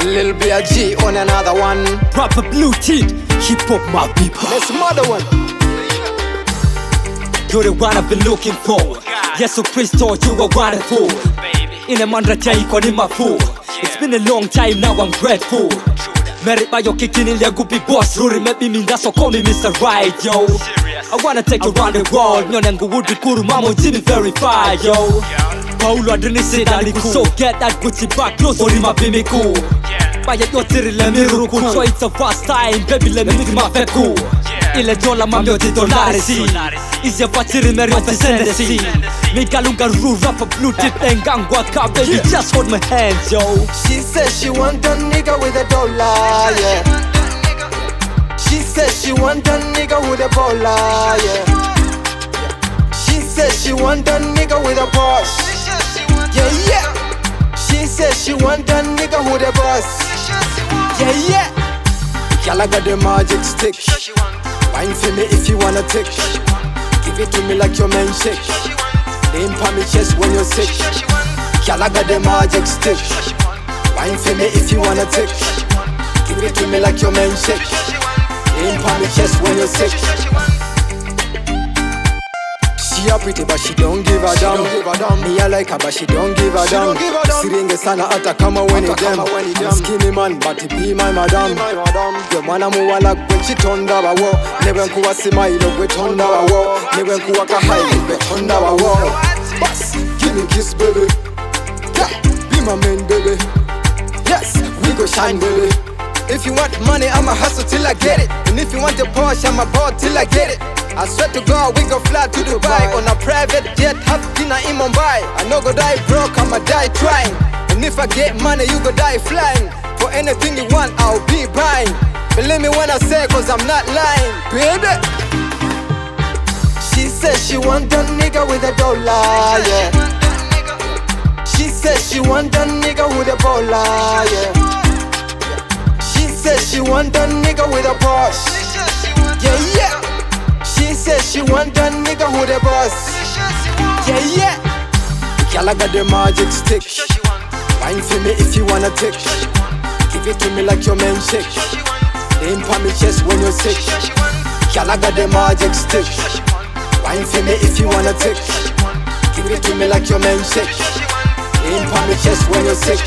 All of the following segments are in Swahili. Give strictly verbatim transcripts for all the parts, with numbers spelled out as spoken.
Lil B I G on another one. Proper blue teeth, hip hop my people. There's another one. You're the one I've been looking for. Yesu Kristo, you are wonderful. In a mandra taiko ni mafu. It's been a long time, now I'm grateful. Merit by your kicking in your goopy boss. Ruri maybe me, that's so call me Mister Right, yo. I wanna take you around the world. Nyonengu would be kuru mamo Jimmy verified, yo. Paulo adrini sidani ku. So get that Gucci back close, only my bimi cool. Baya yotiri let me ruku. So it's a fast time, baby let me my feku. Ile dola mamyo di dolari si. Is your fatiri meri of the si. Mika lunga ru rap a blue tip and gangwa ka baby just hold my hands yo. She said she want a nigga with a dollar, yeah. She said she want a nigga with a baller, yeah. She said she want a nigga with a boss, yeah yeah. She said she want a nigga with a boss, yeah yeah. Girl, I got the magic stick. Wine for me if you wanna take. Give it to me like your man shake. Name pa me chest when you're sick. Girl, I got the magic stick. Wine for me if you wanna take. Give it to me like your man shake. Name pa me chest when you're sick. She a pretty but she don't give a damn. Me I like her but she don't give a damn. Siringe sana ata kama weni dem. Skinny man but he be my madam. Yo mwana muwala gwe chitonda bawo. Newe nkuwa sima ilo gwe tonda bawo. Newe nkuwa kahai gwe tonda bawo. Bas, give me kiss baby. Yeah, be my main baby. Yes, we go shine baby. If you want money I'ma hustle till I get it. And if you want a Porsche I'ma ball till I get it. I swear to God, we gon' fly to Dubai on a private jet, have dinner in Mumbai. I no go die broke, I'ma die trying. And if I get money, you go die flying. For anything you want, I'll be buying. Believe me when I say, cause I'm not lying, baby. She said she want a nigga with a dollar, yeah. She said she want a nigga with a baller, yeah. She said she want a nigga with a boss, yeah yeah. She said she want a nigga who the boss, yeah yeah. Girl, I got the magic stick. Wine for me if you wanna take. Give it to me like your man shake. Name pa me chest when you're sick. Girl, I got the magic stick. Wine for me if you wanna take. Give it to me like your man shake. Name pa me chest when you're sick.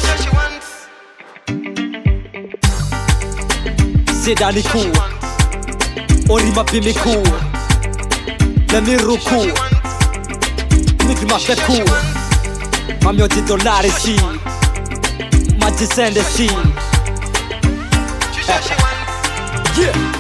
Sidani cool. Only my bimi cool. Let me ruku. Nigga my fat cool. Mamyo di dolari si. Ma descende si. Yeah.